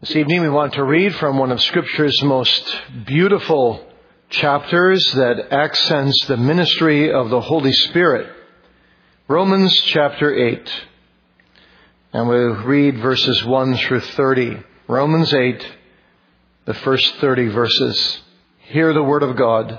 This evening we want to read from one of Scripture's most beautiful chapters that accents the ministry of the Holy Spirit. Romans chapter 8. And we'll read verses 1 through 30. Romans 8, the first 30 verses. Hear the word of God.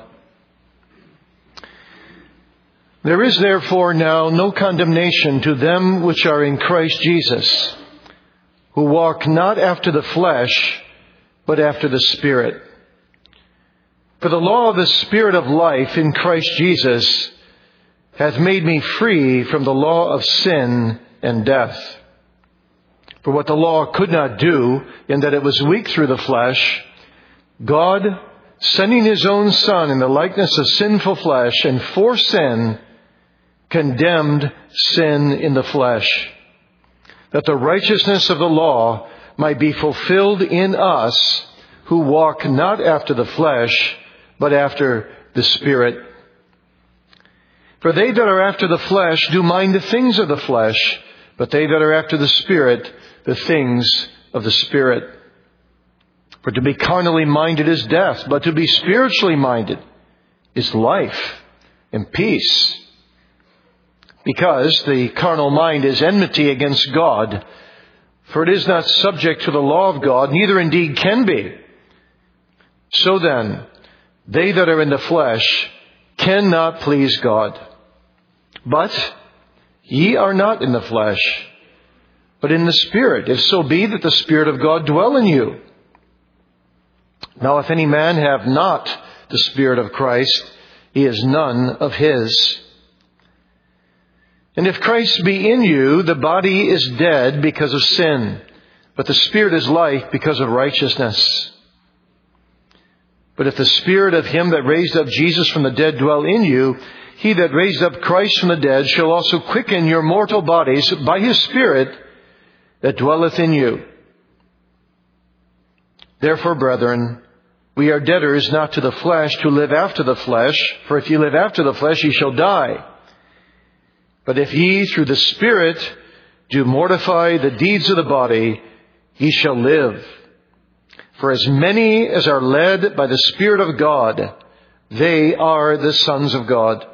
There is therefore now no condemnation to them which are in Christ Jesus, who walk not after the flesh, but after the Spirit. For the law of the Spirit of life in Christ Jesus hath made me free from the law of sin and death. For what the law could not do, in that it was weak through the flesh, God, sending His own Son in the likeness of sinful flesh, and for sin, condemned sin in the flesh, that the righteousness of the law might be fulfilled in us who walk not after the flesh, but after the Spirit. For they that are after the flesh do mind the things of the flesh, but they that are after the Spirit, the things of the Spirit. For to be carnally minded is death, but to be spiritually minded is life and peace. Because the carnal mind is enmity against God, for it is not subject to the law of God, neither indeed can be. So then, they that are in the flesh cannot please God. But ye are not in the flesh, but in the Spirit, if so be that the Spirit of God dwell in you. Now if any man have not the Spirit of Christ, he is none of His. And if Christ be in you, the body is dead because of sin, but the Spirit is life because of righteousness. But if the Spirit of Him that raised up Jesus from the dead dwell in you, He that raised up Christ from the dead shall also quicken your mortal bodies by His Spirit that dwelleth in you. Therefore, brethren, we are debtors not to the flesh to live after the flesh, for if ye live after the flesh, ye shall die. But if ye through the Spirit do mortify the deeds of the body, ye shall live. For as many as are led by the Spirit of God, they are the sons of God.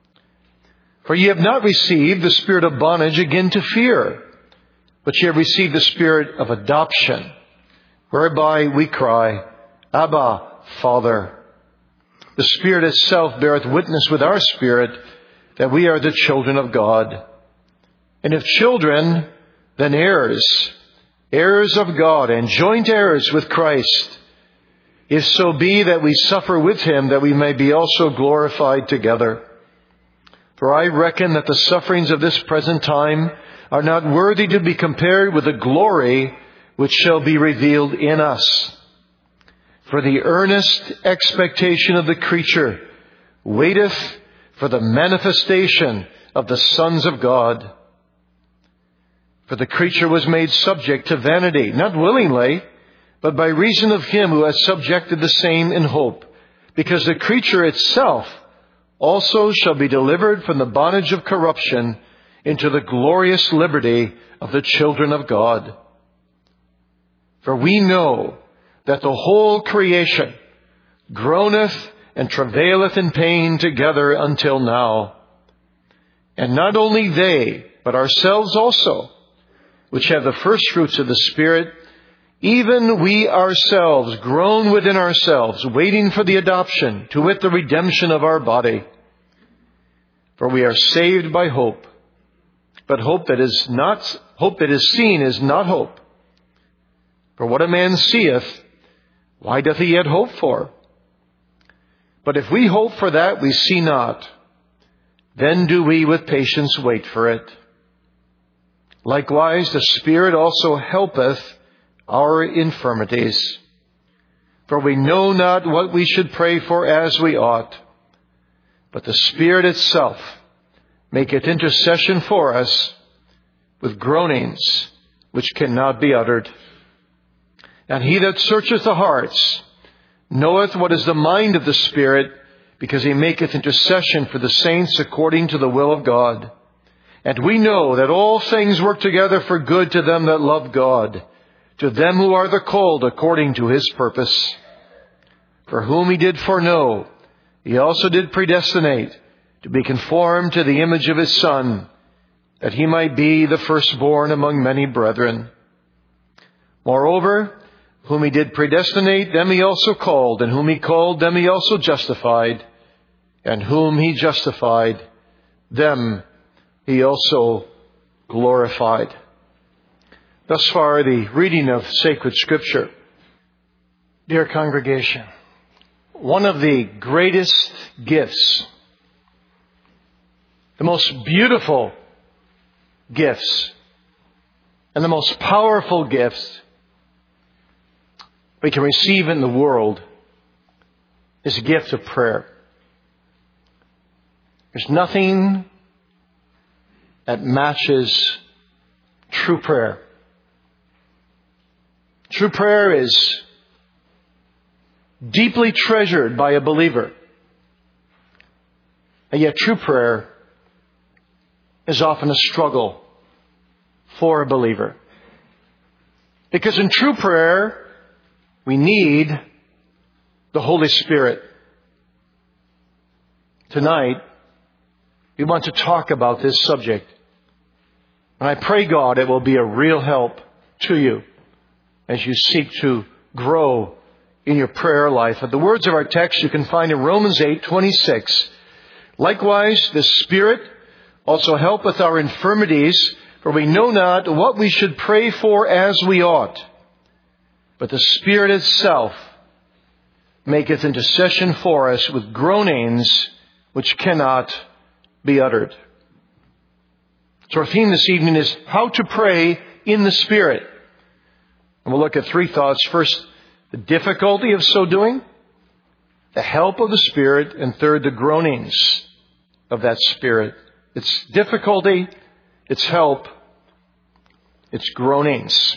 For ye have not received the spirit of bondage again to fear, but ye have received the Spirit of adoption, whereby we cry, Abba, Father. The Spirit itself beareth witness with our spirit that we are the children of God. And if children, then heirs, heirs of God, and joint heirs with Christ, if so be that we suffer with Him, that we may be also glorified together. For I reckon that the sufferings of this present time are not worthy to be compared with the glory which shall be revealed in us. For the earnest expectation of the creature waiteth for the manifestation of the sons of God. For the creature was made subject to vanity, not willingly, but by reason of Him who has subjected the same in hope, because the creature itself also shall be delivered from the bondage of corruption into the glorious liberty of the children of God. For we know that the whole creation groaneth and travaileth in pain together until now. And not only they, but ourselves also, which have the first fruits of the Spirit, even we ourselves groan within ourselves, waiting for the adoption, to wit, the redemption of our body. For we are saved by hope. But hope that is seen is not hope. For what a man seeth, why doth he yet hope for? But if we hope for that we see not, then do we with patience wait for it. Likewise, the Spirit also helpeth our infirmities. For we know not what we should pray for as we ought, but the Spirit itself maketh intercession for us with groanings which cannot be uttered. And He that searcheth the hearts knoweth what is the mind of the Spirit, because He maketh intercession for the saints according to the will of God. And we know that all things work together for good to them that love God, to them who are the called according to His purpose. For whom He did foreknow, He also did predestinate to be conformed to the image of His Son, that He might be the firstborn among many brethren. Moreover, whom He did predestinate, them He also called, and whom He called, them He also justified, and whom He justified, them He also glorified. Thus far, the reading of sacred Scripture. Dear congregation, one of the greatest gifts, the most beautiful gifts, and the most powerful gifts we can receive in the world is a gift of prayer. There's nothing that matches true prayer. True prayer is deeply treasured by a believer. And yet true prayer is often a struggle for a believer. Because in true prayer, we need the Holy Spirit. Tonight, we want to talk about this subject. And I pray, God, it will be a real help to you as you seek to grow in your prayer life. And the words of our text you can find in Romans 8:26. Likewise, the Spirit also helpeth our infirmities, for we know not what we should pray for as we ought. But the Spirit itself maketh intercession for us with groanings which cannot be uttered. So our theme this evening is how to pray in the Spirit. And we'll look at three thoughts. First, the difficulty of so doing, the help of the Spirit, and third, the groanings of that Spirit. It's difficulty, it's help, it's groanings.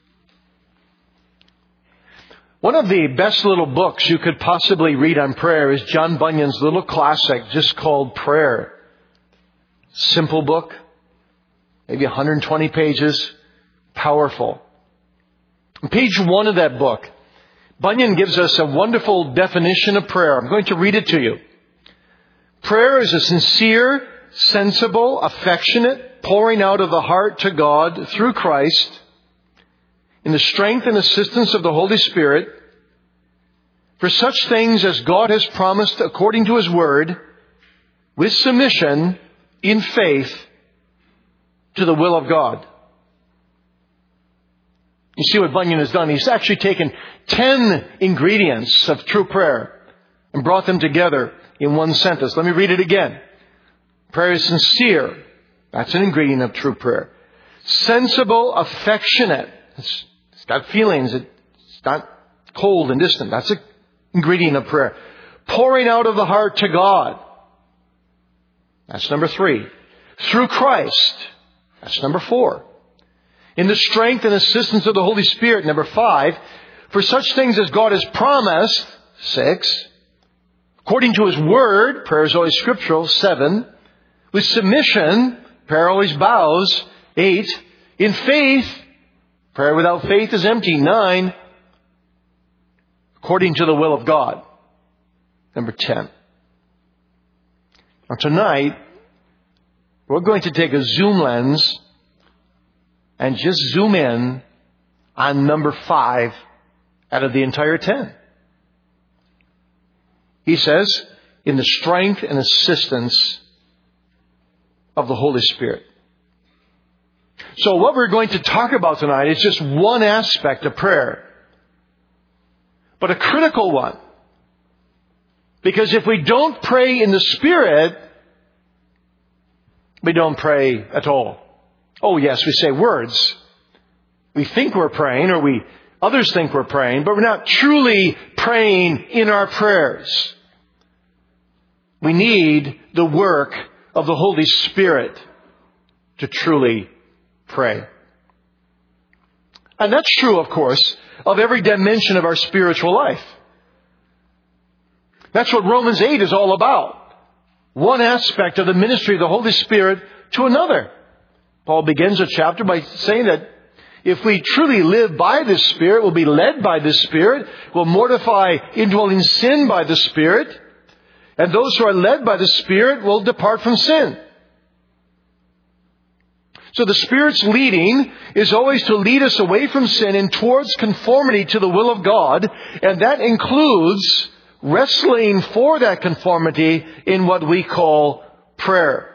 One of the best little books you could possibly read on prayer is John Bunyan's little classic just called Prayer. Simple book, maybe 120 pages, powerful. On page 1 of that book, Bunyan gives us a wonderful definition of prayer. I'm going to read it to you. Prayer is a sincere, sensible, affectionate pouring out of the heart to God through Christ in the strength and assistance of the Holy Spirit for such things as God has promised according to His Word, with submission in faith to the will of God. You see what Bunyan has done? He's actually taken 10 ingredients of true prayer and brought them together in one sentence. Let me read it again. Prayer is sincere. That's an ingredient of true prayer. Sensible, affectionate. It's got feelings. It's not cold and distant. That's an ingredient of prayer. Pouring out of the heart to God. That's number 3. Through Christ. That's number 4. In the strength and assistance of the Holy Spirit. Number 5. For such things as God has promised. 6. According to His Word. Prayer is always scriptural. 7. With submission. Prayer always bows. 8. In faith. Prayer without faith is empty. 9. According to the will of God. Number 10. Now tonight, we're going to take a zoom lens and just zoom in on number 5 out of the entire 10. He says, in the strength and assistance of the Holy Spirit. So what we're going to talk about tonight is just one aspect of prayer, but a critical one. Because if we don't pray in the Spirit, we don't pray at all. Oh yes, we say words. We think we're praying, or others think we're praying, but we're not truly praying in our prayers. We need the work of the Holy Spirit to truly pray. And that's true, of course, of every dimension of our spiritual life. That's what Romans 8 is all about. One aspect of the ministry of the Holy Spirit to another. Paul begins a chapter by saying that If we truly live by the Spirit, we'll be led by the Spirit. We'll mortify indwelling sin by the Spirit. And those who are led by the Spirit will depart from sin. So the Spirit's leading is always to lead us away from sin and towards conformity to the will of God. And that includes wrestling for that conformity in what we call prayer.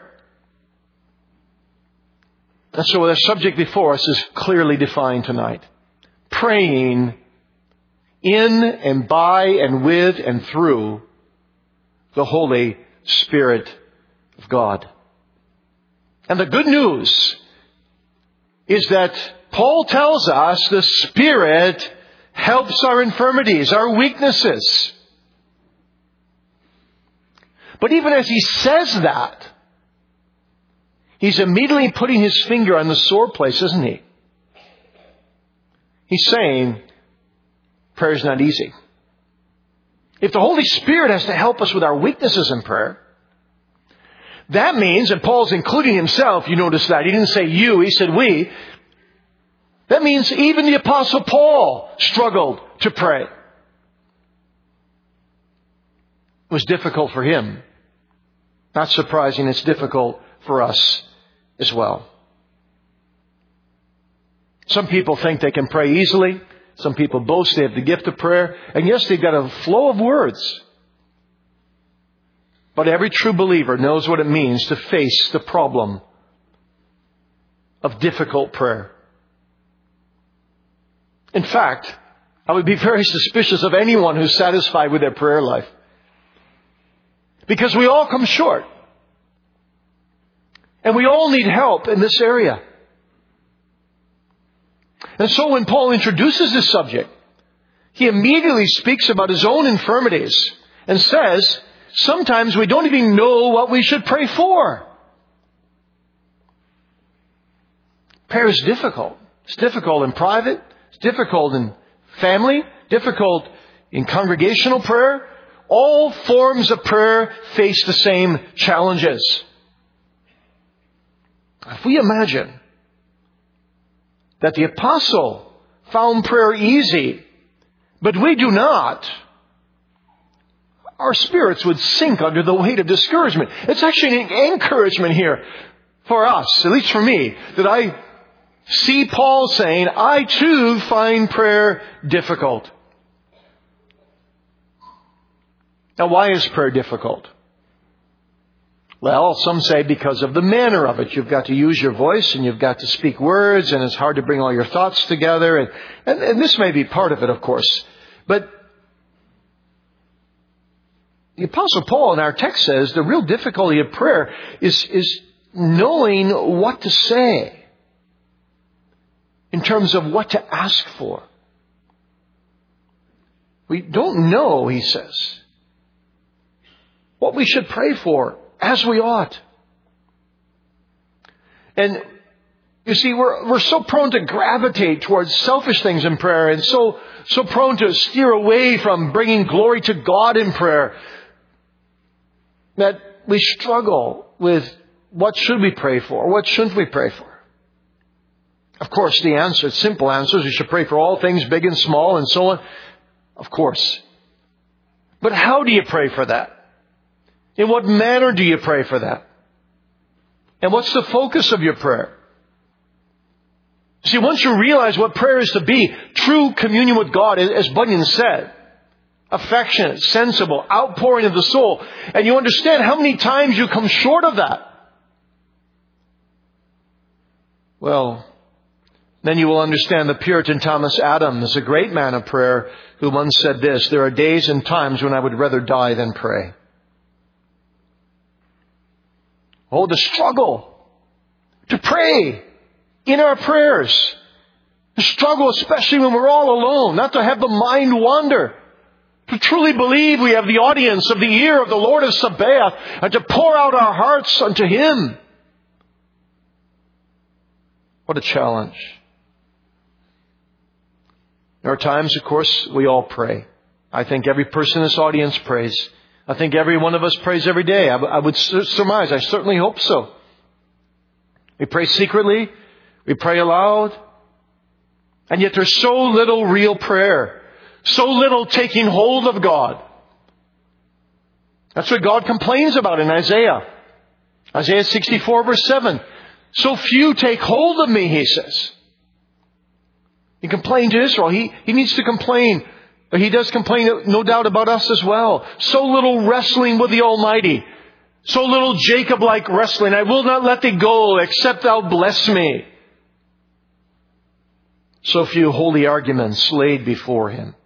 And so the subject before us is clearly defined tonight. Praying in and by and with and through the Holy Spirit of God. And the good news is that Paul tells us the Spirit helps our infirmities, our weaknesses. But even as he says that, he's immediately putting his finger on the sore place, isn't he? He's saying, prayer is not easy. If the Holy Spirit has to help us with our weaknesses in prayer, that means, and Paul's including himself, you notice that. He didn't say you, he said we. That means even the Apostle Paul struggled to pray. It was difficult for him. Not surprising, it's difficult for us as well. Some people think they can pray easily. Some people boast they have the gift of prayer. And yes, they've got a flow of words. But every true believer knows what it means to face the problem of difficult prayer. In fact, I would be very suspicious of anyone who's satisfied with their prayer life. Because we all come short. And we all need help in this area. And so when Paul introduces this subject, he immediately speaks about his own infirmities and says, sometimes we don't even know what we should pray for. Prayer is difficult. It's difficult in private. It's difficult in family. Difficult in congregational prayer. All forms of prayer face the same challenges. If we imagine that the apostle found prayer easy, but we do not, our spirits would sink under the weight of discouragement. It's actually an encouragement here for us, at least for me, that I see Paul saying, I too find prayer difficult. Now, why is prayer difficult? Well, some say because of the manner of it. You've got to use your voice and you've got to speak words and it's hard to bring all your thoughts together. And this may be part of it, of course. But the Apostle Paul in our text says the real difficulty of prayer is knowing what to say in terms of what to ask for. We don't know, he says, what we should pray for as we ought. And you see, we're so prone to gravitate towards selfish things in prayer and so prone to steer away from bringing glory to God in prayer that we struggle with what should we pray for? What shouldn't we pray for? Of course, the answer, simple answer is we should pray for all things big and small and so on. Of course. But how do you pray for that? In what manner do you pray for that? And what's the focus of your prayer? See, once you realize what prayer is to be, true communion with God, as Bunyan said, affectionate, sensible, outpouring of the soul, and you understand how many times you come short of that, well, then you will understand the Puritan Thomas Adams, a great man of prayer, who once said this, there are days and times when I would rather die than pray. Oh, the struggle to pray in our prayers. The struggle, especially when we're all alone, not to have the mind wander. To truly believe we have the audience of the ear of the Lord of Sabaoth and to pour out our hearts unto Him. What a challenge. There are times, of course, we all pray. I think every person in this audience prays. I think every one of us prays every day. I would surmise, I certainly hope so. We pray secretly. We pray aloud. And yet there's so little real prayer. So little taking hold of God. That's what God complains about in Isaiah. Isaiah 64 verse 7. So few take hold of me, he says. He complained to Israel. He needs to complain. But he does complain, no doubt, about us as well. So little wrestling with the Almighty. So little Jacob-like wrestling. I will not let thee go except thou bless me. So few holy arguments laid before him.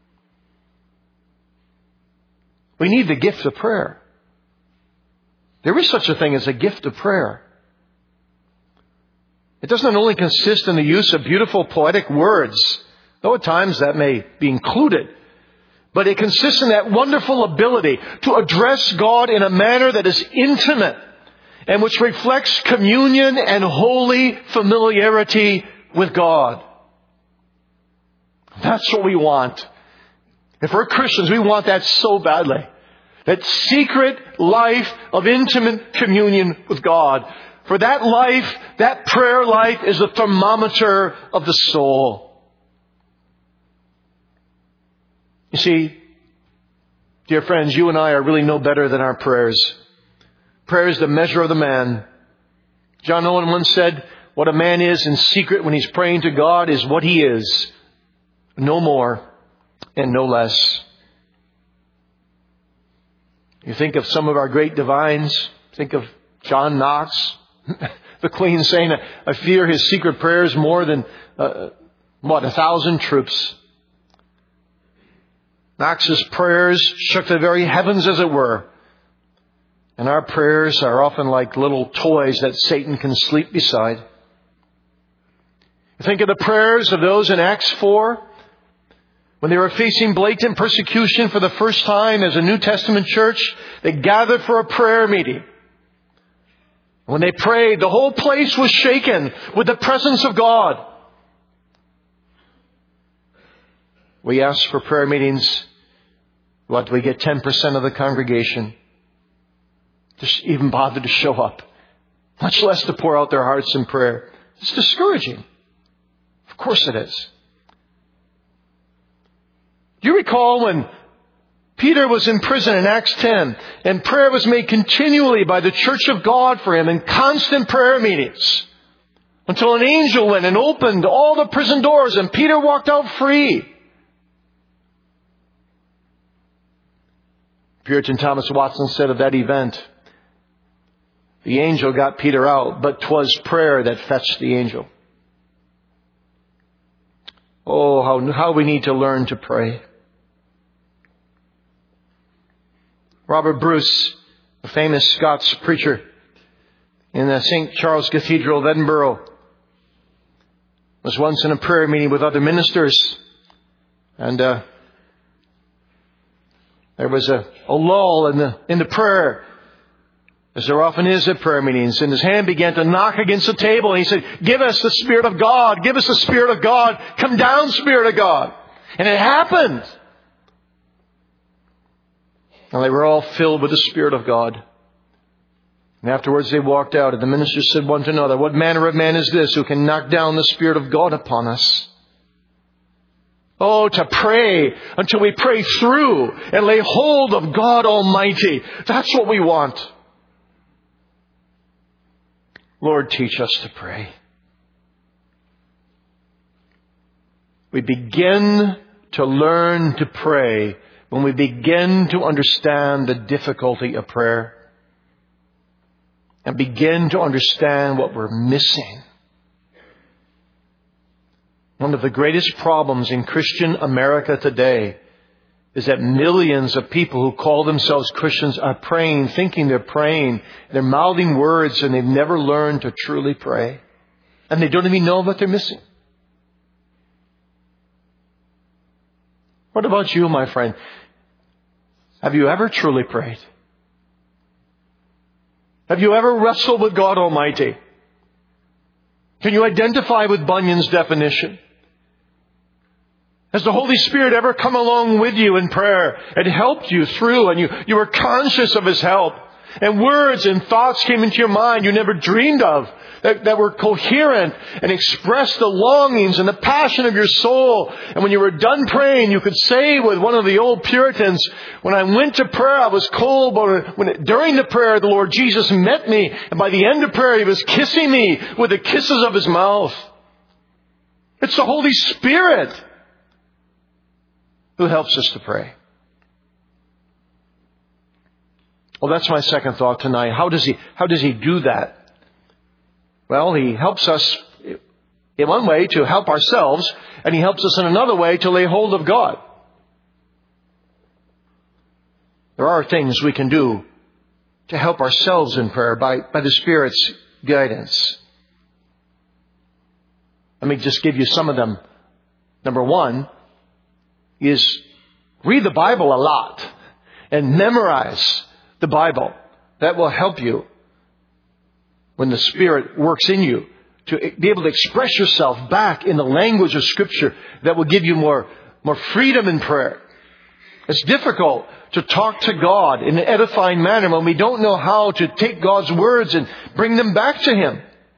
We need the gift of prayer. There is such a thing as a gift of prayer. It doesn't only consist in the use of beautiful poetic words, though at times that may be included, but it consists in that wonderful ability to address God in a manner that is intimate and which reflects communion and holy familiarity with God. That's what we want. If we're Christians, we want that so badly. That secret life of intimate communion with God. For that life, that prayer life, is the thermometer of the soul. You see, dear friends, you and I are really no better than our prayers. Prayer is the measure of the man. John Owen once said, what a man is in secret when he's praying to God is what he is. No more and no less. You think of some of our great divines. Think of John Knox, the Queen saying, I fear his secret prayers more than, 1,000 troops. Knox's prayers shook the very heavens, as it were. And our prayers are often like little toys that Satan can sleep beside. Think of the prayers of those in Acts 4, when they were facing blatant persecution for the first time as a New Testament church. They gathered for a prayer meeting. When they prayed, the whole place was shaken with the presence of God. We ask for prayer meetings. What, do we get 10% of the congregation to even bother to show up? Much less to pour out their hearts in prayer. It's discouraging. Of course it is. Do you recall when Peter was in prison in Acts 10 and prayer was made continually by the church of God for him in constant prayer meetings until an angel went and opened all the prison doors and Peter walked out free? Puritan Thomas Watson said of that event, the angel got Peter out, but 'twas prayer that fetched the angel. Oh, how we need to learn to pray. Robert Bruce, a famous Scots preacher in the St. Charles Cathedral of Edinburgh, was once in a prayer meeting with other ministers. And there was a lull in the prayer, as there often is at prayer meetings. And his hand began to knock against the table. And he said, give us the Spirit of God. Give us the Spirit of God. Come down, Spirit of God. And it happened. And they were all filled with the Spirit of God. And afterwards they walked out. And the ministers said one to another, what manner of man is this who can knock down the Spirit of God upon us? Oh, to pray until we pray through and lay hold of God Almighty. That's what we want. Lord, teach us to pray. We begin to learn to pray when we begin to understand the difficulty of prayer and begin to understand what we're missing. One of the greatest problems in Christian America today is that millions of people who call themselves Christians are praying, thinking they're praying. They're mouthing words and they've never learned to truly pray. And they don't even know what they're missing. What about you, my friend? Have you ever truly prayed? Have you ever wrestled with God Almighty? Can you identify with Bunyan's definition? Has the Holy Spirit ever come along with you in prayer and helped you through, and you were conscious of His help? And words and thoughts came into your mind you never dreamed of, that were coherent and expressed the longings and the passion of your soul. And when you were done praying, you could say with one of the old Puritans, when I went to prayer, I was cold, but during the prayer, the Lord Jesus met me. And by the end of prayer, He was kissing me with the kisses of His mouth. It's the Holy Spirit who helps us to pray. Well, that's my second thought tonight. How does He do that? Well, He helps us in one way to help ourselves, and He helps us in another way to lay hold of God. There are things we can do to help ourselves in prayer by the Spirit's guidance. Let me just give you some of them. Number one is read the Bible a lot and memorize the Bible. That will help you when the Spirit works in you to be able to express yourself back in the language of Scripture that will give you more freedom in prayer. It's difficult to talk to God in an edifying manner when we don't know how to take God's words and bring them back to Him.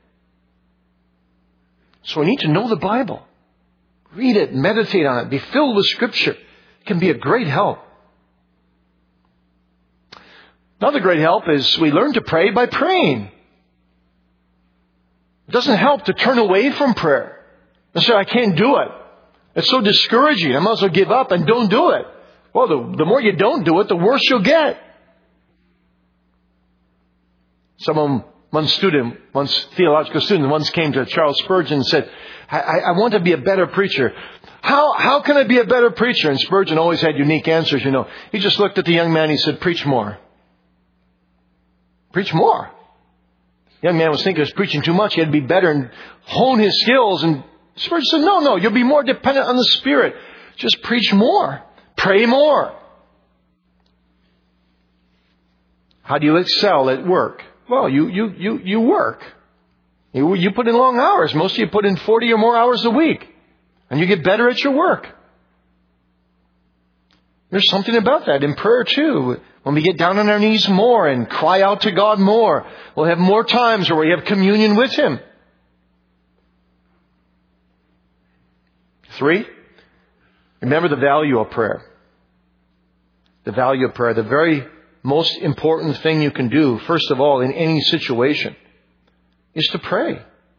So we need to know the Bible. Read it, meditate on it, be filled with Scripture. It can be a great help. Another great help is we learn to pray by praying. It doesn't help to turn away from prayer and say, I can't do it. It's so discouraging. I might as well give up and don't do it. Well, the more you don't do it, the worse you'll get. One theological student once came to Charles Spurgeon and said, I want to be a better preacher. How can I be a better preacher? And Spurgeon always had unique answers, you know. He just looked at the young man and he said, preach more. Preach more. The young man was thinking he was preaching too much. He had to be better and hone his skills. And Spurgeon said, no, you'll be more dependent on the Spirit. Just preach more. Pray more. How do you excel at work? Well, you work. You put in long hours. Most of you put in 40 or more hours a week. And you get better at your work. There's something about that in prayer too. When we get down on our knees more and cry out to God more, we'll have more times where we have communion with Him. 3, remember the value of prayer. The value of prayer. The very most important thing you can do, first of all, in any situation, is to pray.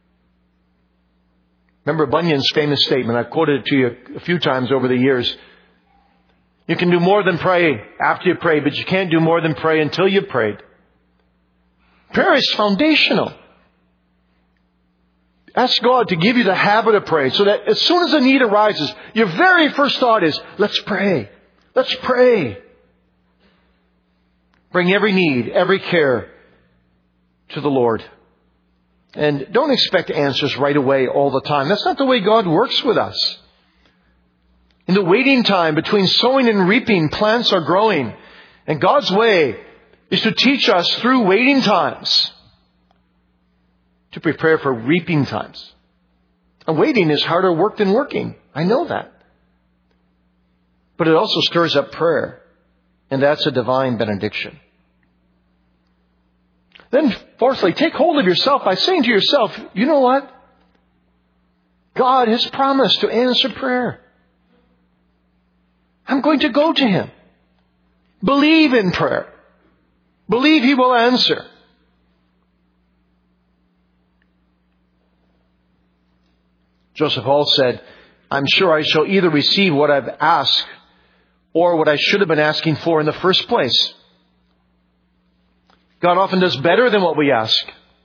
Remember Bunyan's famous statement. I've quoted it to you a few times over the years. You can do more than pray after you pray, but you can't do more than pray until you've prayed. Prayer is foundational. Ask God to give you the habit of praying so that as soon as a need arises, your very first thought is, let's pray. Let's pray. Bring every need, every care to the Lord. And don't expect answers right away all the time. That's not the way God works with us. In the waiting time between sowing and reaping, plants are growing. And God's way is to teach us through waiting times to prepare for reaping times. And waiting is harder work than working. I know that. But it also stirs up prayer. And that's a divine benediction. Then, fourthly, take hold of yourself by saying to yourself, you know what? God has promised to answer prayer. I'm going to go to Him. Believe in prayer. Believe He will answer. Joseph Hall said, I'm sure I shall either receive what I've asked or what I should have been asking for in the first place. God often does better than what we ask.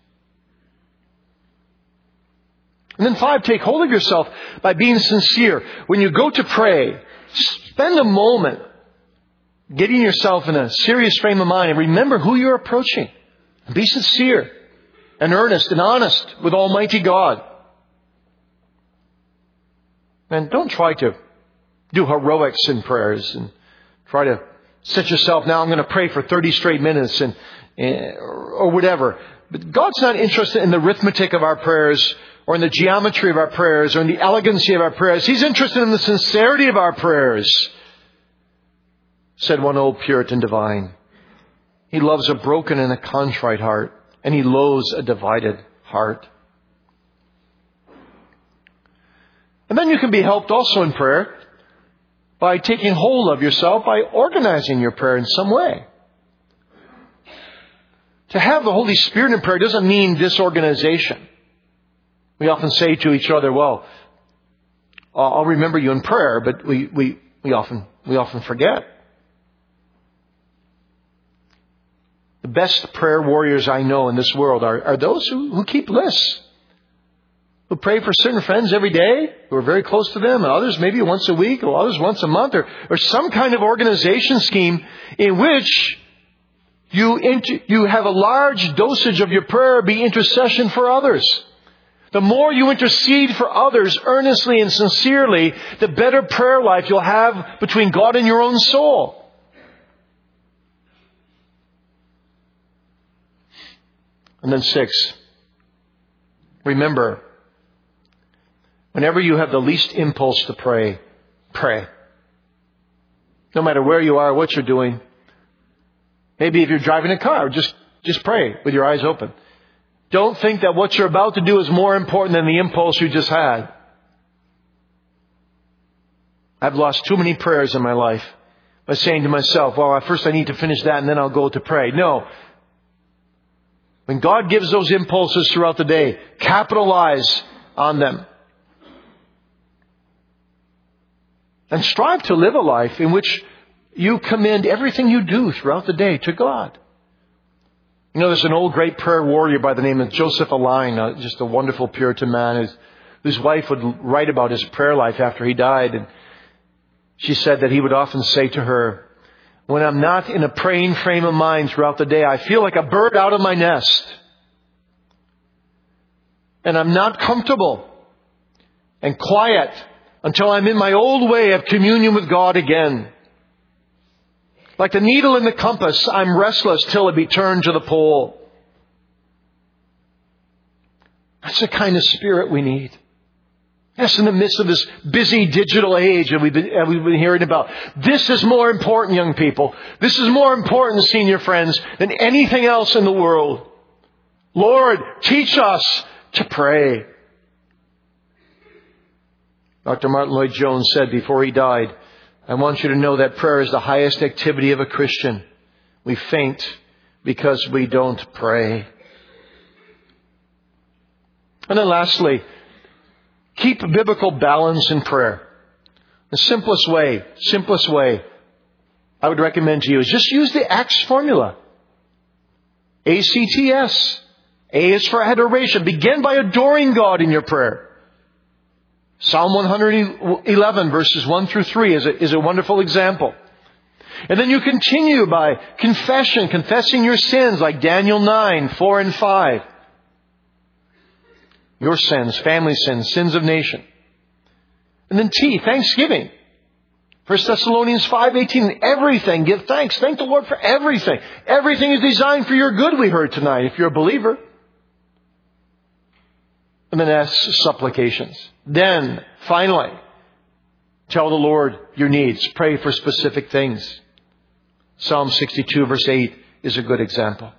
And then 5, take hold of yourself by being sincere. When you go to pray, spend a moment getting yourself in a serious frame of mind and remember who you're approaching. And be sincere and earnest and honest with Almighty God. And don't try to do heroics in prayers and try to set yourself, now I'm going to pray for 30 straight minutes or whatever. But God's not interested in the arithmetic of our prayers or in the geometry of our prayers or in the elegancy of our prayers. He's interested in the sincerity of our prayers, said one old Puritan divine. He loves a broken and a contrite heart, and He loathes a divided heart. And then you can be helped also in prayer by taking hold of yourself, by organizing your prayer in some way. To have the Holy Spirit in prayer doesn't mean disorganization. We often say to each other, well, I'll remember you in prayer, but we often forget. The best prayer warriors I know in this world are those who keep lists, who pray for certain friends every day, who are very close to them, and others maybe once a week, or others once a month, or some kind of organization scheme in which you have a large dosage of your prayer be intercession for others. The more you intercede for others earnestly and sincerely, the better prayer life you'll have between God and your own soul. And then 6, remember, whenever you have the least impulse to pray, pray. No matter where you are, what you're doing. Maybe if you're driving a car, just pray with your eyes open. Don't think that what you're about to do is more important than the impulse you just had. I've lost too many prayers in my life by saying to myself, well, first I need to finish that and then I'll go to pray. No. When God gives those impulses throughout the day, capitalize on them. And strive to live a life in which you commend everything you do throughout the day to God. You know, there's an old great prayer warrior by the name of Joseph Alleine, just a wonderful Puritan man whose wife would write about his prayer life after he died. And she said that he would often say to her, when I'm not in a praying frame of mind throughout the day, I feel like a bird out of my nest. And I'm not comfortable and quiet until I'm in my old way of communion with God again. Like the needle in the compass, I'm restless till it be turned to the pole. That's the kind of spirit we need. Yes, in the midst of this busy digital age that we've been hearing about. This is more important, young people. This is more important, senior friends, than anything else in the world. Lord, teach us to pray. Dr. Martin Lloyd-Jones said before he died, I want you to know that prayer is the highest activity of a Christian. We faint because we don't pray. And then lastly, keep biblical balance in prayer. The simplest way I would recommend to you is just use the ACTS formula. ACTS. A is for adoration. Begin by adoring God in your prayer. Psalm 111 verses 1 through 3 is a wonderful example. And then you continue by confession, confessing your sins like Daniel 9, 4 and 5. Your sins, family sins, sins of nation. And then T, thanksgiving. 1 Thessalonians 5:18, everything, give thanks. Thank the Lord for everything. Everything is designed for your good, we heard tonight, if you're a believer. And then S, supplications. Then, finally, tell the Lord your needs. Pray for specific things. Psalm 62 verse 8 is a good example.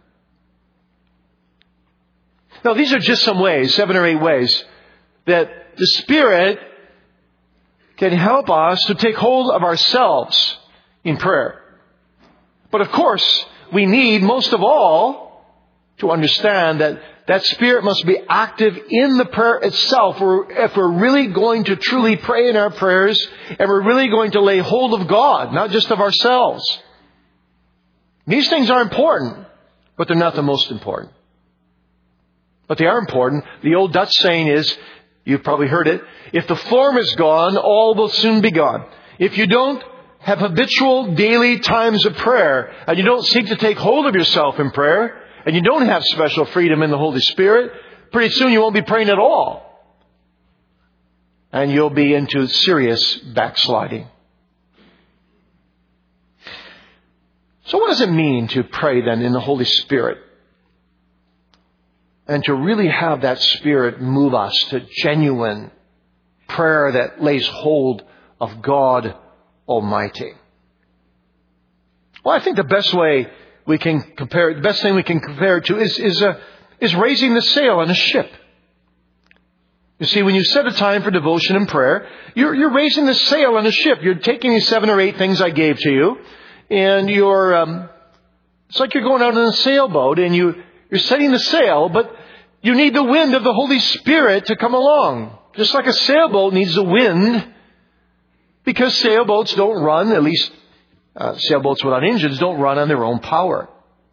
Now, these are just some ways, 7 or 8 ways, that the Spirit can help us to take hold of ourselves in prayer. But of course, we need, most of all, to understand that Spirit must be active in the prayer itself. If we're really going to truly pray in our prayers, and we're really going to lay hold of God, not just of ourselves. These things are important, but they're not the most important. But they are important. The old Dutch saying is, you've probably heard it, if the form is gone, all will soon be gone. If you don't have habitual daily times of prayer, and you don't seek to take hold of yourself in prayer, and you don't have special freedom in the Holy Spirit, pretty soon you won't be praying at all. And you'll be into serious backsliding. So what does it mean to pray then in the Holy Spirit? And to really have that Spirit move us to genuine prayer that lays hold of God Almighty. Well, I think the best way we can compare it, the best thing we can compare it to is raising the sail on a ship. You see, when you set a time for devotion and prayer, you're raising the sail on a ship. You're taking these 7 or 8 things I gave to you, and it's like you're going out on a sailboat, and you're setting the sail, but you need the wind of the Holy Spirit to come along. Just like a sailboat needs the wind, because sailboats don't run, at least sailboats without engines don't run on their own power.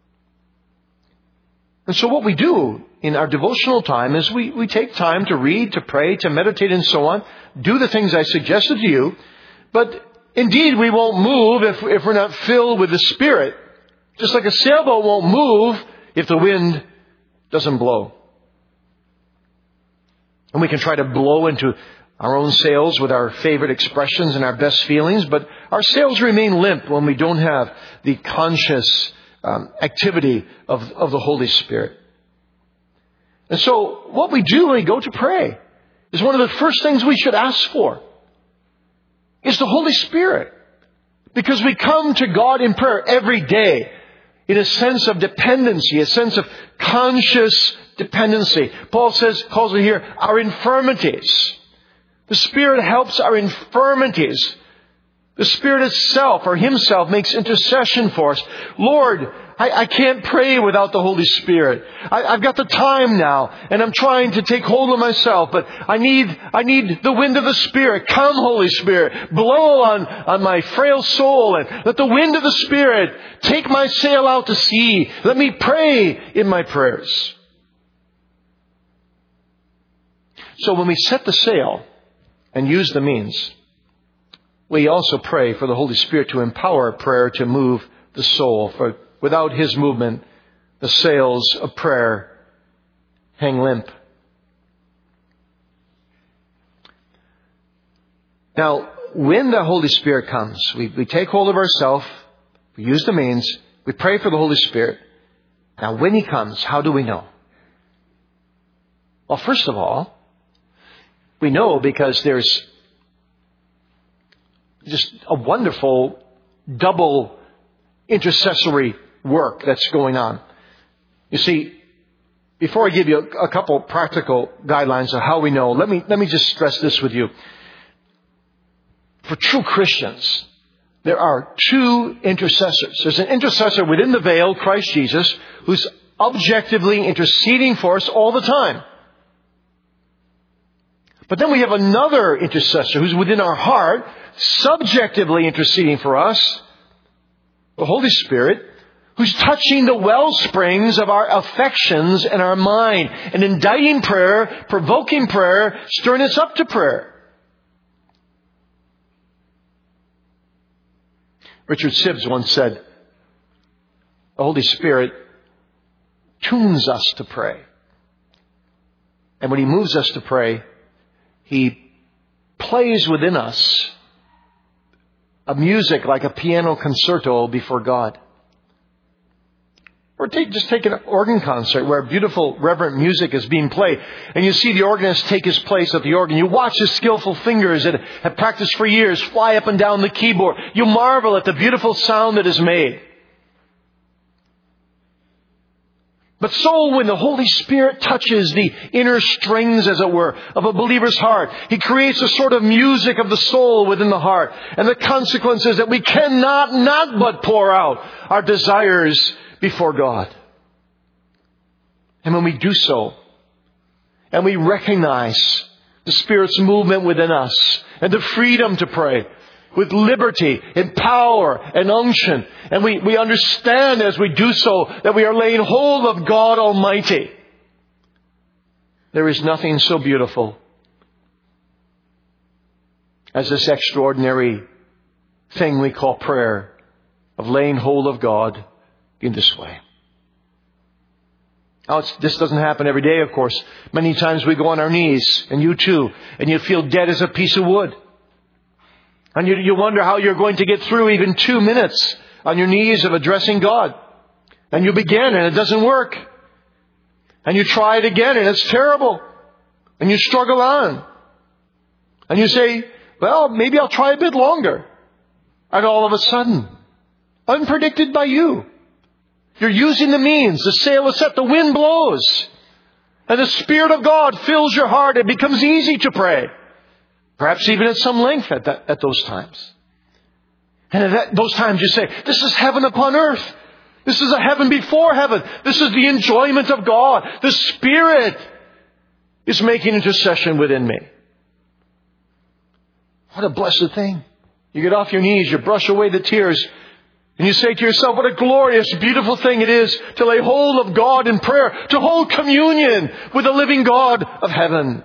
And so what we do in our devotional time is we take time to read, to pray, to meditate, and so on. Do the things I suggested to you. But indeed, we won't move if we're not filled with the Spirit. Just like a sailboat won't move if the wind doesn't blow. And we can try to blow into our own sails with our favorite expressions and our best feelings, but our sails remain limp when we don't have the conscious activity of the Holy Spirit. And so what we do when we go to pray is one of the first things we should ask for is the Holy Spirit. Because we come to God in prayer every day in a sense of dependency, a sense of conscious dependency. Paul calls it here our infirmities. The Spirit helps our infirmities. The Spirit itself or Himself makes intercession for us. Lord, I can't pray without the Holy Spirit. I've got the time now, and I'm trying to take hold of myself, but I need the wind of the Spirit. Come, Holy Spirit, blow on my frail soul, and let the wind of the Spirit take my sail out to sea. Let me pray in my prayers. So when we set the sail and use the means, we also pray for the Holy Spirit to empower prayer to move the soul. For without His movement, the sails of prayer hang limp. Now, when the Holy Spirit comes, we take hold of ourselves, we use the means, we pray for the Holy Spirit. Now, when He comes, how do we know? Well, first of all, we know because there's just a wonderful double intercessory work that's going on. You see, before I give you a couple practical guidelines of how we know, let me just stress this with you. For true Christians, there are 2 intercessors. There's an intercessor within the veil, Christ Jesus, who's objectively interceding for us all the time. But then we have another intercessor who's within our heart, subjectively interceding for us, the Holy Spirit, who's touching the well springs of our affections and our mind, and indicting prayer, provoking prayer, stirring us up to prayer. Richard Sibbes once said, the Holy Spirit tunes us to pray. And when He moves us to pray, He plays within us a music like a piano concerto before God. Or just take an organ concert where beautiful, reverent music is being played, and you see the organist take his place at the organ. You watch his skillful fingers that have practiced for years fly up and down the keyboard. You marvel at the beautiful sound that is made. But so when the Holy Spirit touches the inner strings, as it were, of a believer's heart, He creates a sort of music of the soul within the heart. And the consequence is that we cannot not but pour out our desires before God. And when we do so, and we recognize the Spirit's movement within us, and the freedom to pray, with liberty and power and unction. And we understand as we do so that we are laying hold of God Almighty. There is nothing so beautiful as this extraordinary thing we call prayer, of laying hold of God in this way. Now, this doesn't happen every day, of course. Many times we go on our knees, and you too, and you feel dead as a piece of wood. And you wonder how you're going to get through even 2 minutes on your knees of addressing God. And you begin and it doesn't work. And you try it again and it's terrible. And you struggle on. And you say, well, maybe I'll try a bit longer. And all of a sudden, unpredicted by you, You're using the means. The sail is set. The wind blows. And the Spirit of God fills your heart. It becomes easy to pray. Perhaps even at some length at those times. And at those times you say, this is heaven upon earth. This is a heaven before heaven. This is the enjoyment of God. The Spirit is making intercession within me. What a blessed thing. You get off your knees, you brush away the tears, and you say to yourself, what a glorious, beautiful thing it is to lay hold of God in prayer, to hold communion with the living God of heaven.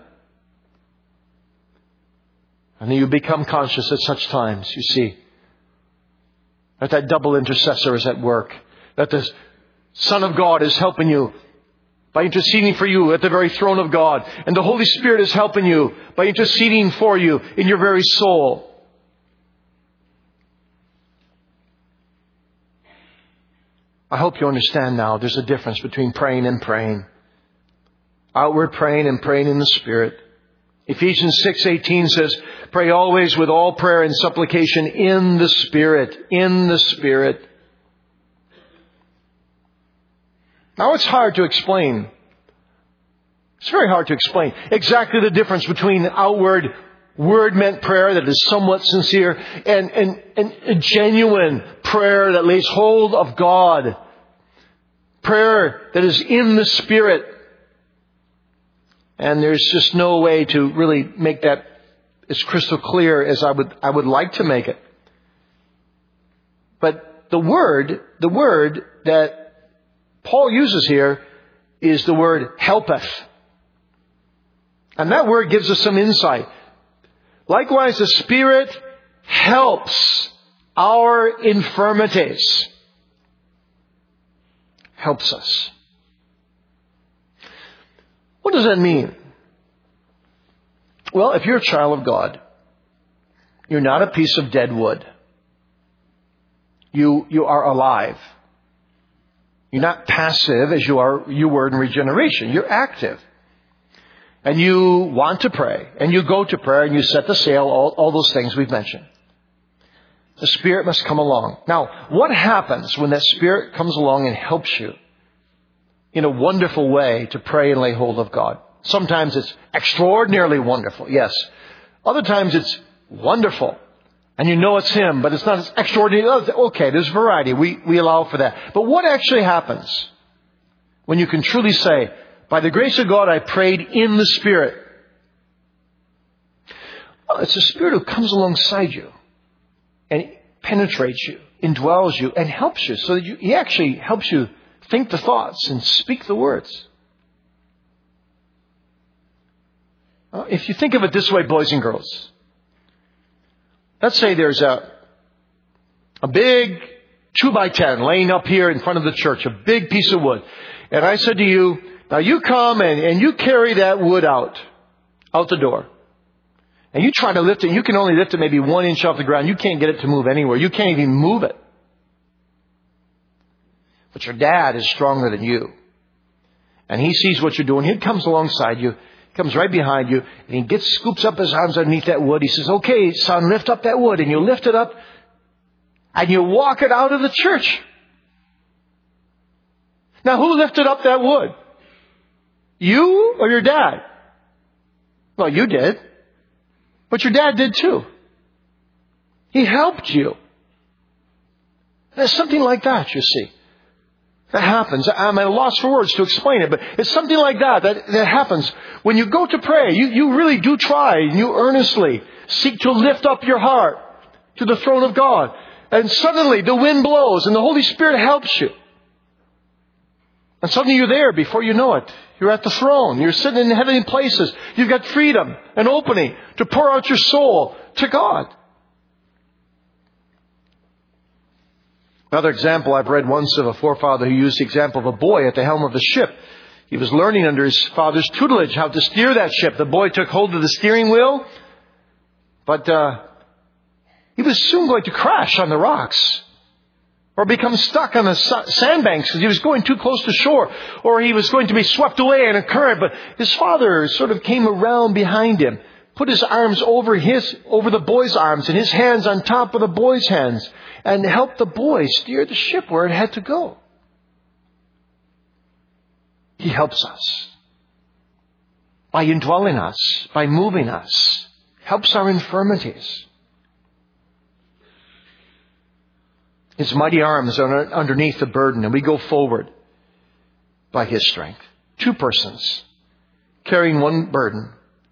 And then you become conscious at such times, you see, that double intercessor is at work. That the Son of God is helping you by interceding for you at the very throne of God. And the Holy Spirit is helping you by interceding for you in your very soul. I hope you understand now there's a difference between praying and praying. Outward praying and praying in the Spirit. Ephesians 6:18 says, pray always with all prayer and supplication in the Spirit. In the Spirit. Now it's hard to explain. It's very hard to explain exactly the difference between outward word-meant prayer that is somewhat sincere and a genuine prayer that lays hold of God. Prayer that is in the Spirit. And there's just no way to really make that as crystal clear as I would like to make it. But the word that Paul uses here is the word helpeth. And that word gives us some insight. Likewise, the Spirit helps our infirmities. Helps us. What does that mean? Well, if you're a child of God, you're not a piece of dead wood. You are alive. You're not passive as you were in regeneration. You're active. And you want to pray. And you go to prayer and you set the sail, all those things we've mentioned. The Spirit must come along. Now, what happens when that Spirit comes along and helps you in a wonderful way to pray and lay hold of God? Sometimes it's extraordinarily wonderful, yes. Other times it's wonderful. And you know it's Him, but it's not as extraordinary. Okay, there's variety. We allow for that. But what actually happens when you can truly say, by the grace of God, I prayed in the Spirit? Well, it's the Spirit who comes alongside you and penetrates you, indwells you, and helps you. So that He actually helps you think the thoughts and speak the words. If you think of it this way, boys and girls. Let's say there's a big 2x10 laying up here in front of the church, a big piece of wood. And I said to you, now you come and you carry that wood out the door. And you try to lift it. You can only lift it maybe 1 inch off the ground. You can't get it to move anywhere. You can't even move it. But your dad is stronger than you. And he sees what you're doing. He comes alongside you. Comes right behind you, and he scoops up his arms underneath that wood. He says, okay, son, lift up that wood. And you lift it up, and you walk it out of the church. Now, who lifted up that wood? You or your dad? Well, you did. But your dad did too. He helped you. There's something like that, you see. That happens. I'm at a loss for words to explain it, but it's something like that happens. When you go to pray, you really do try and you earnestly seek to lift up your heart to the throne of God. And suddenly the wind blows and the Holy Spirit helps you. And suddenly you're there before you know it. You're at the throne. You're sitting in heavenly places. You've got freedom and opening to pour out your soul to God. Another example I've read once of a forefather who used the example of a boy at the helm of the ship. He was learning under his father's tutelage how to steer that ship. The boy took hold of the steering wheel, but he was soon going to crash on the rocks or become stuck on the sandbanks because he was going too close to shore, or he was going to be swept away in a current. But his father sort of came around behind him, put his arms over the boy's arms and his hands on top of the boy's hands, and helped the boy steer the ship where it had to go. He helps us by indwelling us, by moving us, helps our infirmities. His mighty arms are underneath the burden, and we go forward by His strength. Two persons carrying one burden.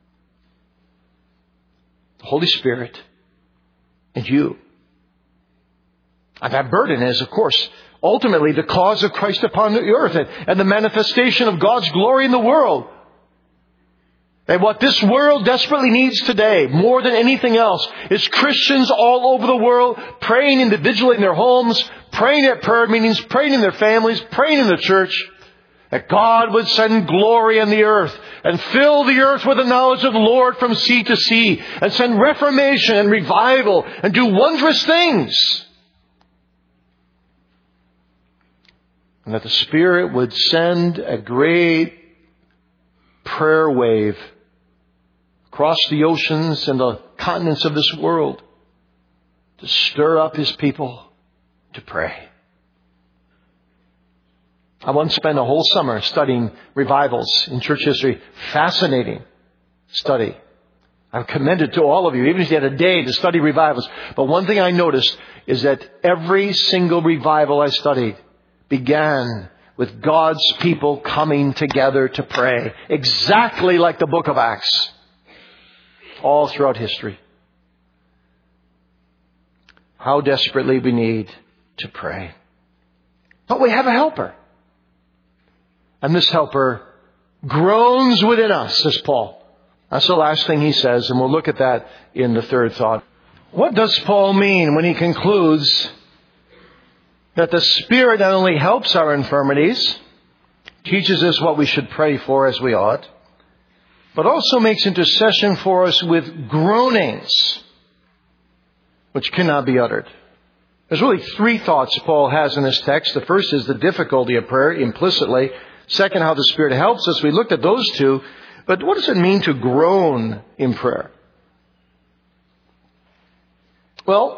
The Holy Spirit and you. And that burden is, of course, ultimately the cause of Christ upon the earth and the manifestation of God's glory in the world. And what this world desperately needs today, more than anything else, is Christians all over the world praying individually in their homes, praying at prayer meetings, praying in their families, praying in the church, that God would send glory on the earth and fill the earth with the knowledge of the Lord from sea to sea, and send reformation and revival and do wondrous things. And that the Spirit would send a great prayer wave across the oceans and the continents of this world to stir up His people to pray. I once spent a whole summer studying revivals in church history. Fascinating study. I commend it to all of you, even if you had a day to study revivals. But one thing I noticed is that every single revival I studied began with God's people coming together to pray. Exactly like the book of Acts. All throughout history. How desperately we need to pray. But we have a helper. And this helper groans within us, says Paul. That's the last thing he says, and we'll look at that in the third thought. What does Paul mean when he concludes that the Spirit not only helps our infirmities, teaches us what we should pray for as we ought, but also makes intercession for us with groanings which cannot be uttered? There's really three thoughts Paul has in this text. The first is the difficulty of prayer implicitly. Second, how the Spirit helps us. We looked at those two. But what does it mean to groan in prayer? Well,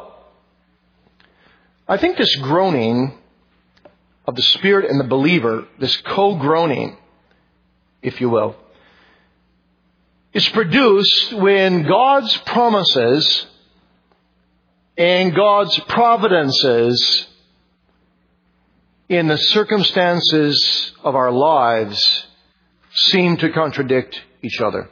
I think this groaning of the Spirit and the believer, this co-groaning, if you will, is produced when God's promises and God's providences in the circumstances of our lives seem to contradict each other.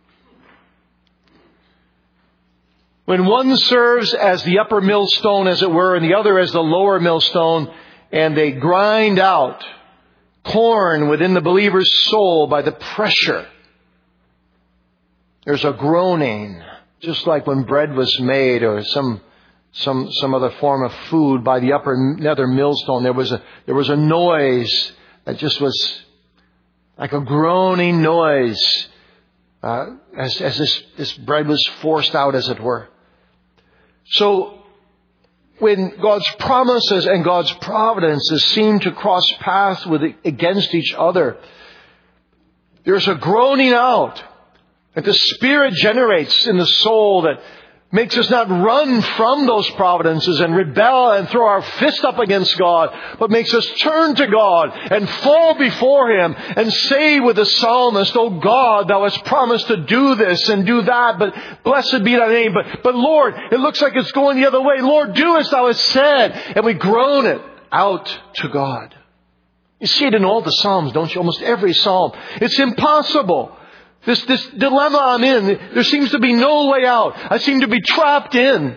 When one serves as the upper millstone, as it were, and the other as the lower millstone, and they grind out corn within the believer's soul by the pressure, there's a groaning, just like when bread was made or some other form of food by the nether millstone. There was a noise that just was like a groaning noise as this bread was forced out, as it were. So when God's promises and God's providences seem to cross paths against each other, there's a groaning out that the Spirit generates in the soul that makes us not run from those providences and rebel and throw our fist up against God, but makes us turn to God and fall before Him and say with the psalmist, "Oh God, Thou hast promised to do this and do that, but blessed be Thy name. But Lord, it looks like it's going the other way. Lord, do as Thou hast said." And we groan it out to God. You see it in all the Psalms, don't you? Almost every Psalm. It's impossible. This dilemma I'm in, there seems to be no way out. I seem to be trapped in.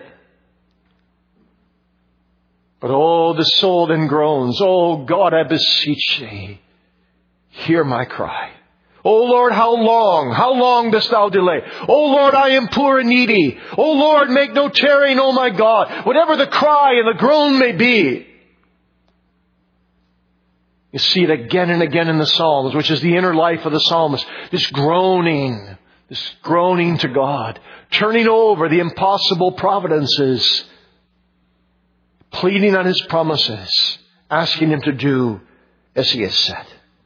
But the soul then groans, "Oh God, I beseech Thee, hear my cry. Oh Lord, how long? How long dost Thou delay? Oh Lord, I am poor and needy. Oh Lord, make no tarrying, oh my God." Whatever the cry and the groan may be. You see it again and again in the Psalms, which is the inner life of the psalmist. This groaning to God, turning over the impossible providences, pleading on His promises, asking Him to do as He has said.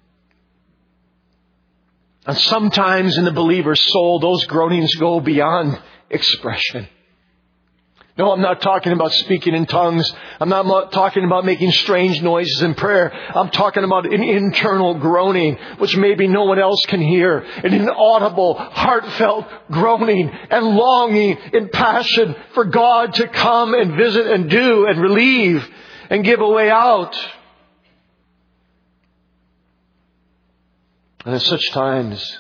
And sometimes in the believer's soul, those groanings go beyond expression. No, I'm not talking about speaking in tongues. I'm not talking about making strange noises in prayer. I'm talking about an internal groaning, which maybe no one else can hear. An inaudible, heartfelt groaning and longing and passion for God to come and visit and do and relieve and give a way out. And at such times,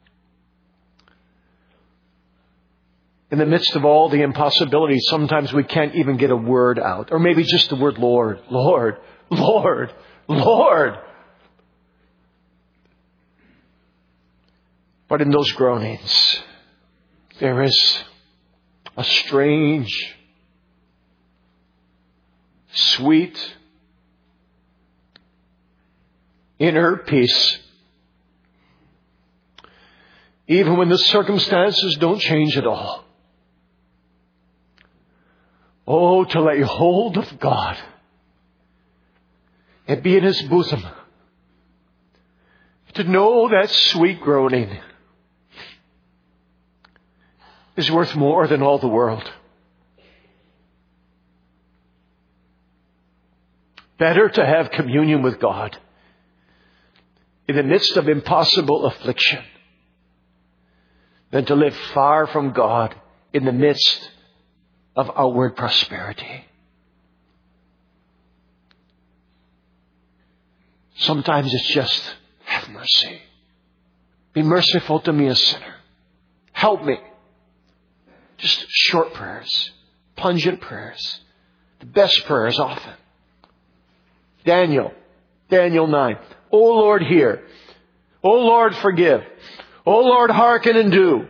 in the midst of all the impossibilities, sometimes we can't even get a word out. Or maybe just the word Lord, Lord, Lord, Lord. But in those groanings, there is a strange, sweet, inner peace. Even when the circumstances don't change at all. Oh, to lay hold of God and be in His bosom. To know that sweet groaning is worth more than all the world. Better to have communion with God in the midst of impossible affliction than to live far from God in the midst of outward prosperity. Sometimes it's just, have mercy. Be merciful to me, a sinner. Help me. Just short prayers, pungent prayers, the best prayers often. Daniel 9. O Lord, hear. O Lord, forgive. O Lord, hearken and do.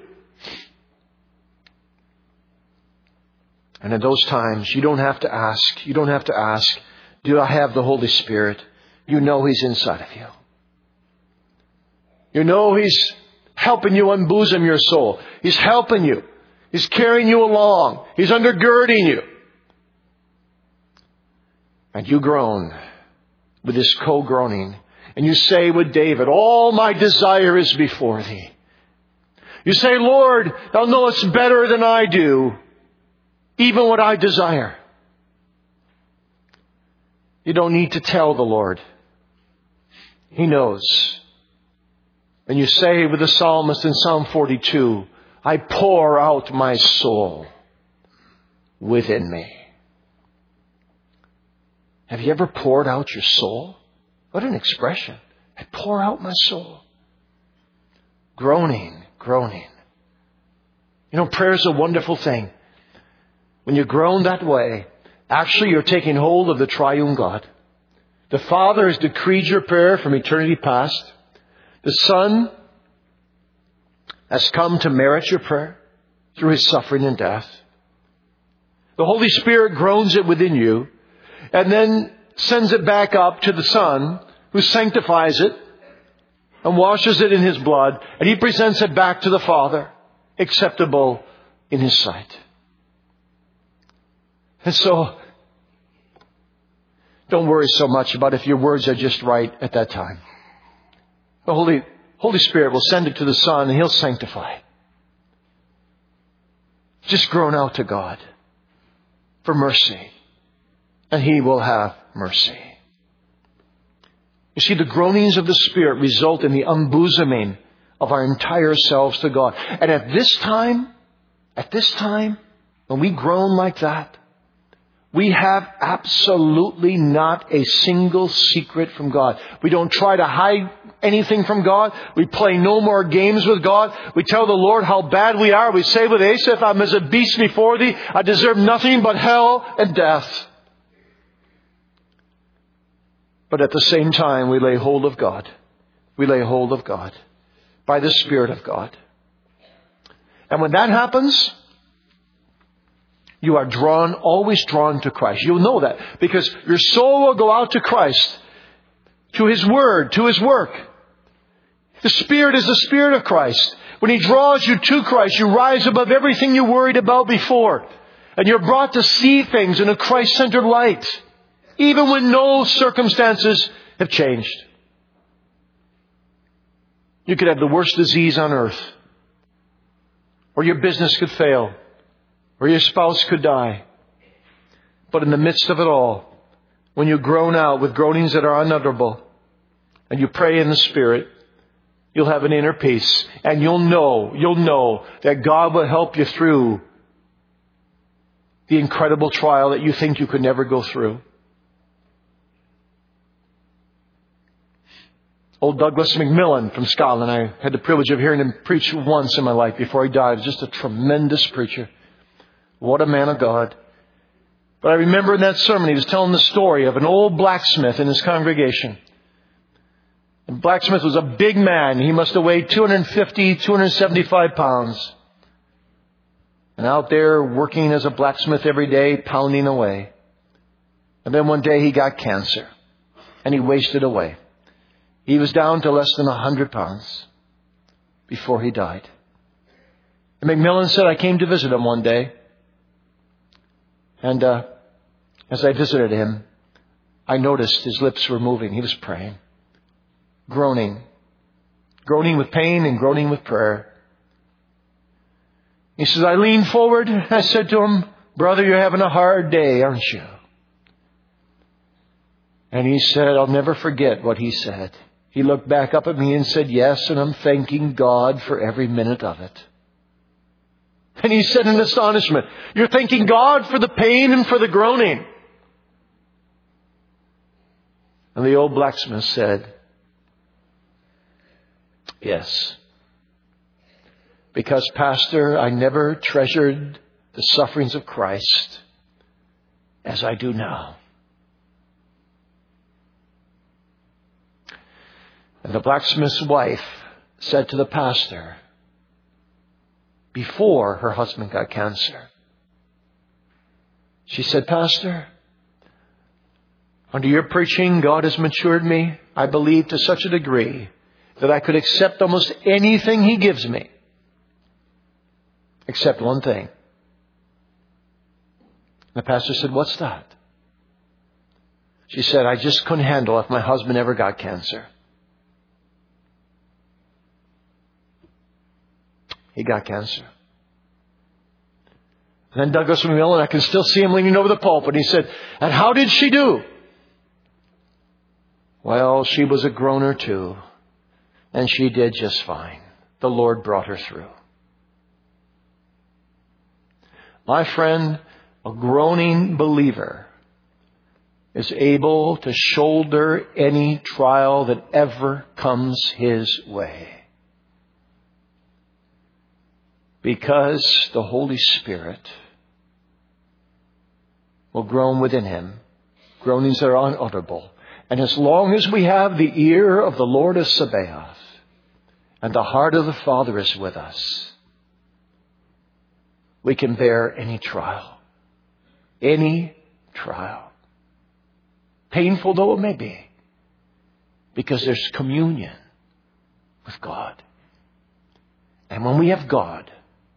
And in those times, you don't have to ask. You don't have to ask, do I have the Holy Spirit? You know He's inside of you. You know He's helping you unbosom your soul. He's helping you. He's carrying you along. He's undergirding you. And you groan with this co-groaning. And you say with David, all my desire is before Thee. You say, Lord, Thou knowest better than I do, even what I desire. You don't need to tell the Lord. He knows. And you say with the psalmist in Psalm 42, I pour out my soul within me. Have you ever poured out your soul? What an expression. I pour out my soul. Groaning. You know, prayer is a wonderful thing. When you groan that way, actually you're taking hold of the triune God. The Father has decreed your prayer from eternity past. The Son has come to merit your prayer through His suffering and death. The Holy Spirit groans it within you and then sends it back up to the Son, who sanctifies it and washes it in His blood, and He presents it back to the Father, acceptable in His sight. And so, don't worry so much about if your words are just right at that time. The Holy Spirit will send it to the Son and He'll sanctify. Just groan out to God for mercy, and He will have mercy. You see, the groanings of the Spirit result in the unbosoming of our entire selves to God. And at this time, when we groan like that, we have absolutely not a single secret from God. We don't try to hide anything from God. We play no more games with God. We tell the Lord how bad we are. We say with Asaph, I'm as a beast before Thee. I deserve nothing but hell and death. But at the same time, we lay hold of God. We lay hold of God by the Spirit of God. And when that happens, you are always drawn to Christ. You'll know that because your soul will go out to Christ, to His Word, to His work. The Spirit is the Spirit of Christ. When He draws you to Christ, you rise above everything you worried about before. And you're brought to see things in a Christ-centered light, even when no circumstances have changed. You could have the worst disease on earth, or your business could fail, or your spouse could die, But in the midst of it all, when you groan out with groanings that are unutterable, and you pray in the Spirit, you'll have an inner peace. And you'll know that God will help you through the incredible trial that you think you could never go through. Old Douglas McMillan from Scotland, I had the privilege of hearing him preach once in my life before he died. Just a tremendous preacher. What a man of God. But I remember in that sermon he was telling the story of an old blacksmith in his congregation. The blacksmith was a big man. He must have weighed 250, 275 pounds. And out there working as a blacksmith every day, pounding away. And then one day he got cancer. And he wasted away. He was down to less than 100 pounds before he died. And McMillan said, I came to visit him one day. And as I visited him, I noticed his lips were moving. He was praying. Groaning. Groaning with pain and groaning with prayer. He says, I leaned forward. I said to him, brother, you're having a hard day, aren't you? And he said, I'll never forget what he said. He looked back up at me and said, yes, and I'm thanking God for every minute of it. And he said in astonishment, you're thanking God for the pain and for the groaning. And the old blacksmith said, yes. Because, Pastor, I never treasured the sufferings of Christ as I do now. And the blacksmith's wife said to the pastor, before her husband got cancer, she said, Pastor, under your preaching, God has matured me, I believe, to such a degree that I could accept almost anything He gives me, except one thing. The pastor said, what's that? She said, I just couldn't handle if my husband ever got cancer. He got cancer. And then Douglas McMillan, I can still see him leaning over the pulpit. He said, and how did she do? Well, she was a groaner too. And she did just fine. The Lord brought her through. My friend, a groaning believer is able to shoulder any trial that ever comes his way. Because the Holy Spirit will groan within him. Groanings that are unutterable. And as long as we have the ear of the Lord of Sabaoth and the heart of the Father is with us, we can bear any trial. Any trial. Painful though it may be. Because there's communion with God. And when we have God,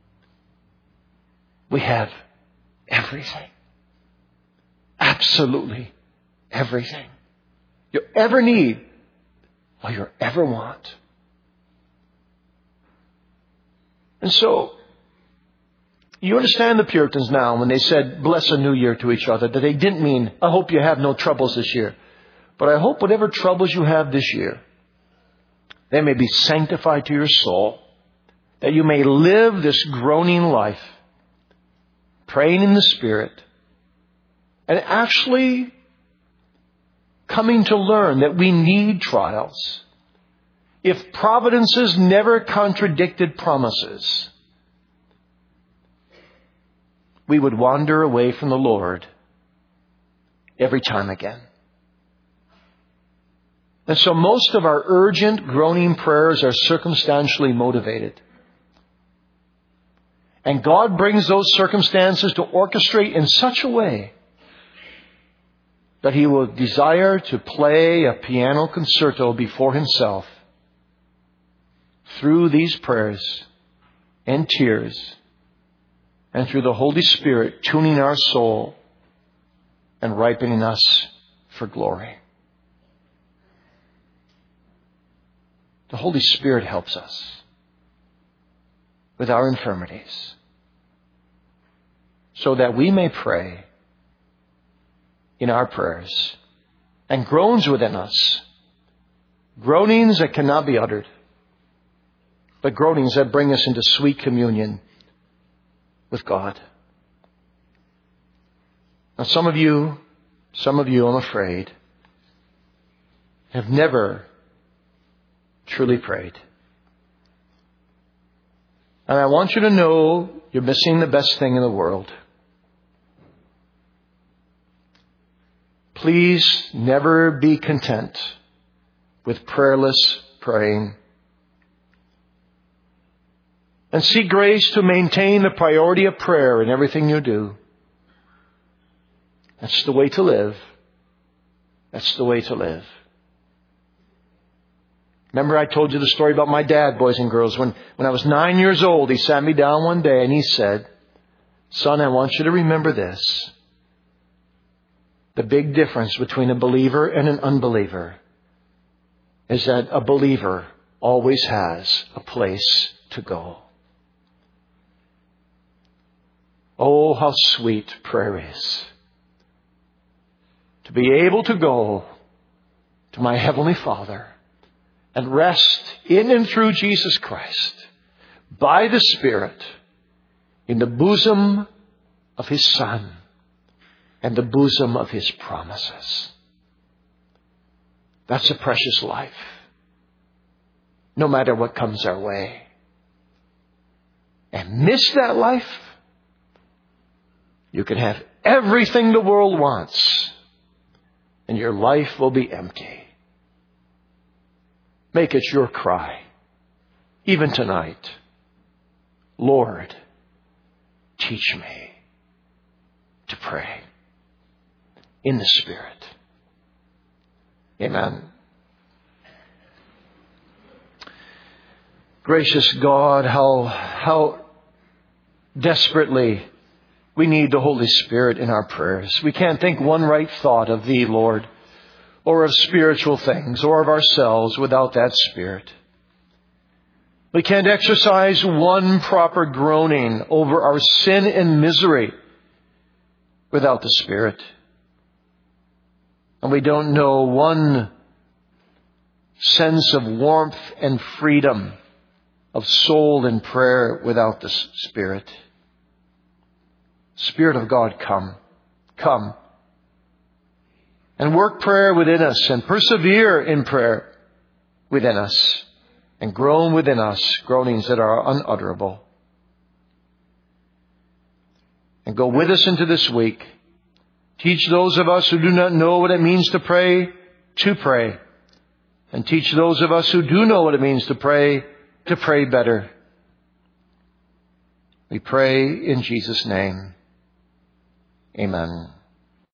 we have everything. Absolutely everything. You ever need or you ever want. And so, you understand the Puritans now when they said, bless a new year to each other, that they didn't mean, I hope you have no troubles this year. But I hope whatever troubles you have this year, they may be sanctified to your soul. That you may live this groaning life, praying in the Spirit, and actually coming to learn that we need trials. If providences never contradicted promises, we would wander away from the Lord every time again. And so most of our urgent, groaning prayers are circumstantially motivated. And God brings those circumstances to orchestrate in such a way that He will desire to play a piano concerto before Himself through these prayers and tears and through the Holy Spirit tuning our soul and ripening us for glory. The Holy Spirit helps us with our infirmities so that we may pray in our prayers and groans within us. Groanings that cannot be uttered, but groanings that bring us into sweet communion with God. Now some of you, I'm afraid, have never truly prayed. And I want you to know you're missing the best thing in the world. Please never be content with prayerless praying. And seek grace to maintain the priority of prayer in everything you do. That's the way to live. That's the way to live. Remember I told you the story about my dad, boys and girls. When I was 9 years old, he sat me down one day and he said, "Son, I want you to remember this. The big difference between a believer and an unbeliever is that a believer always has a place to go." Oh, how sweet prayer is. To be able to go to my Heavenly Father and rest in and through Jesus Christ by the Spirit in the bosom of His Son and the bosom of His promises. That's a precious life, no matter what comes our way. And miss that life, you can have everything the world wants, and your life will be empty. Make it your cry, even tonight. Lord, teach me to pray in the Spirit. Amen. Gracious God, how desperately we need the Holy Spirit in our prayers. We can't think one right thought of Thee, Lord, or of spiritual things, or of ourselves without that Spirit. We can't exercise one proper groaning over our sin and misery without the Spirit. And we don't know one sense of warmth and freedom of soul in prayer without the Spirit. Spirit of God, come. Come. And work prayer within us and persevere in prayer within us and groan within us groanings that are unutterable. And go with us into this week. Teach those of us who do not know what it means to pray. And teach those of us who do know what it means to pray better. We pray in Jesus' name. Amen.